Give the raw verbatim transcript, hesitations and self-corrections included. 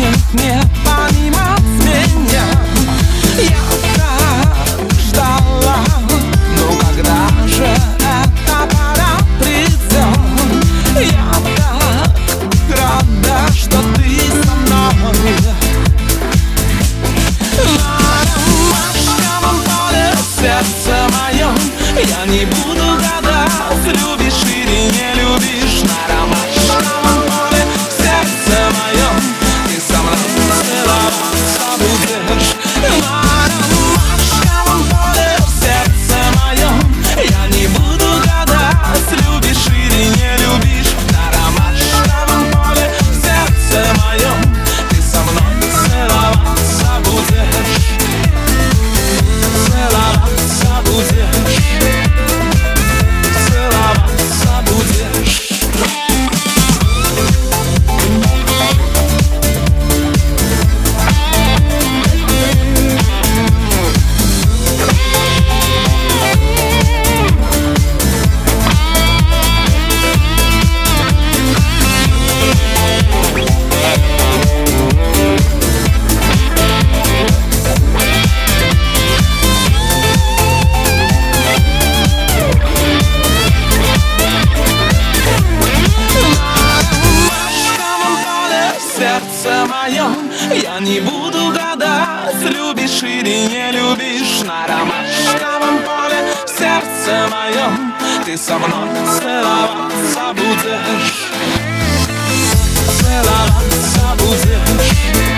может не понимать меня. Я так ждала, ну когда же эта пора придет? Я так рада, что ты со мной. На ромашковом поле сердце мое, я не буду гадать, любишь или не любишь. На ромашковом поле сердце мое, ты со мной целоваться будешь. На ромашковом поле сердце мое, я не буду гадать, любишь или не любишь. На ромашковом поле сердце мое, ты со мной целоваться будешь. Целоваться будешь. Целоваться будешь. Сердце мое, я не буду гадать, любишь или не любишь. На ромашковом поле сердце мое, ты со мной целоваться будешь. Целоваться будешь.